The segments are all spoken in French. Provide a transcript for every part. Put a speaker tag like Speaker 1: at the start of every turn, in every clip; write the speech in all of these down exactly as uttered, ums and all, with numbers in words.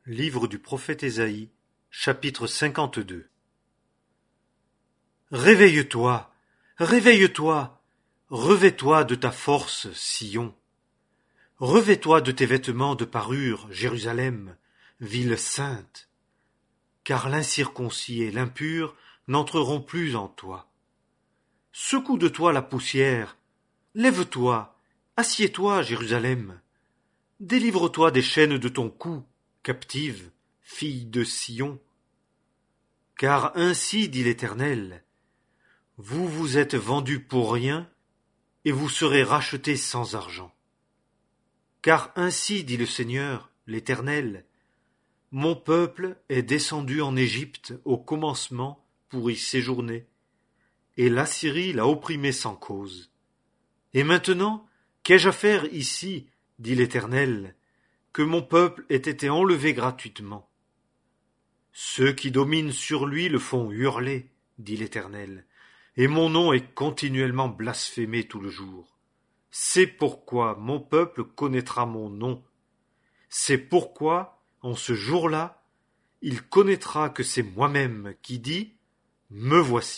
Speaker 1: Livre du prophète Ésaïe, chapitre cinquante-deux. Réveille-toi, réveille-toi, revêt-toi de ta force, Sion. Revêt-toi de tes vêtements de parure, Jérusalem, ville sainte. Car l'incirconcis et l'impur n'entreront plus en toi. Secoue de toi la poussière, lève-toi, assieds-toi, Jérusalem. Délivre-toi des chaînes de ton cou, captive, fille de Sion. Car ainsi dit l'Éternel, vous vous êtes vendus pour rien, et vous serez rachetés sans argent. Car ainsi dit le Seigneur, l'Éternel, mon peuple est descendu en Égypte au commencement pour y séjourner, et l'Assyrie l'a opprimé sans cause. Et maintenant, qu'ai-je à faire ici, dit l'Éternel, que mon peuple ait été enlevé gratuitement. Ceux qui dominent sur lui le font hurler, dit l'Éternel, et mon nom est continuellement blasphémé tout le jour. C'est pourquoi mon peuple connaîtra mon nom. C'est pourquoi, en ce jour-là, il connaîtra que c'est moi-même qui dis « Me voici ».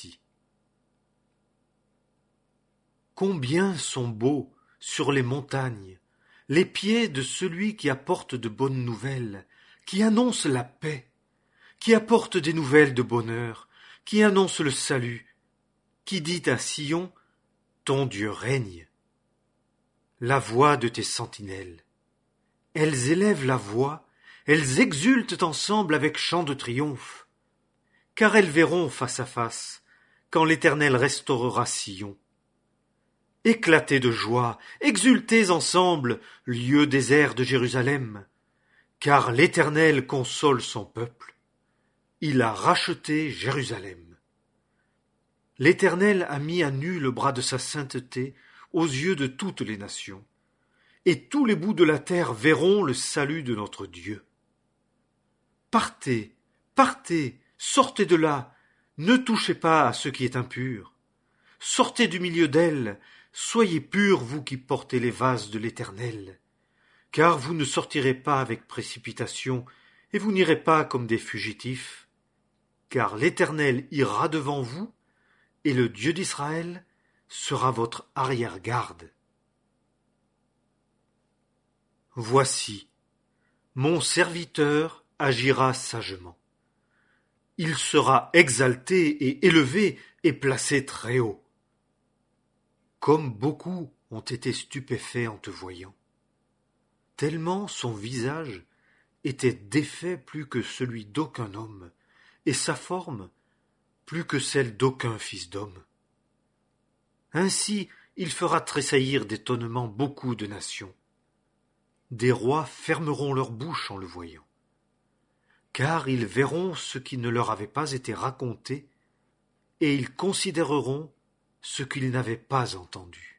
Speaker 1: Combien sont beaux, sur les montagnes, les pieds de celui qui apporte de bonnes nouvelles, qui annonce la paix, qui apporte des nouvelles de bonheur, qui annonce le salut, qui dit à Sion, ton Dieu règne. La voix de tes sentinelles. Elles élèvent la voix, elles exultent ensemble avec chant de triomphe, car elles verront face à face, quand l'Éternel restaurera Sion. Éclatez de joie, exultez ensemble, lieux déserts de Jérusalem, car l'Éternel console son peuple. Il a racheté Jérusalem. L'Éternel a mis à nu le bras de sa sainteté aux yeux de toutes les nations, et tous les bouts de la terre verront le salut de notre Dieu. Partez, partez, sortez de là, ne touchez pas à ce qui est impur. Sortez du milieu d'elle, soyez purs, vous qui portez les vases de l'Éternel, car vous ne sortirez pas avec précipitation, et vous n'irez pas comme des fugitifs, car l'Éternel ira devant vous, et le Dieu d'Israël sera votre arrière-garde. Voici, mon serviteur agira sagement. Il sera exalté et élevé et placé très haut. Comme beaucoup ont été stupéfaits en te voyant, tellement son visage était défait plus que celui d'aucun homme, et sa forme plus que celle d'aucun fils d'homme. Ainsi il fera tressaillir d'étonnement beaucoup de nations. Des rois fermeront leur bouche en le voyant, car ils verront ce qui ne leur avait pas été raconté, et ils considéreront ce qu'ils n'avaient pas entendu.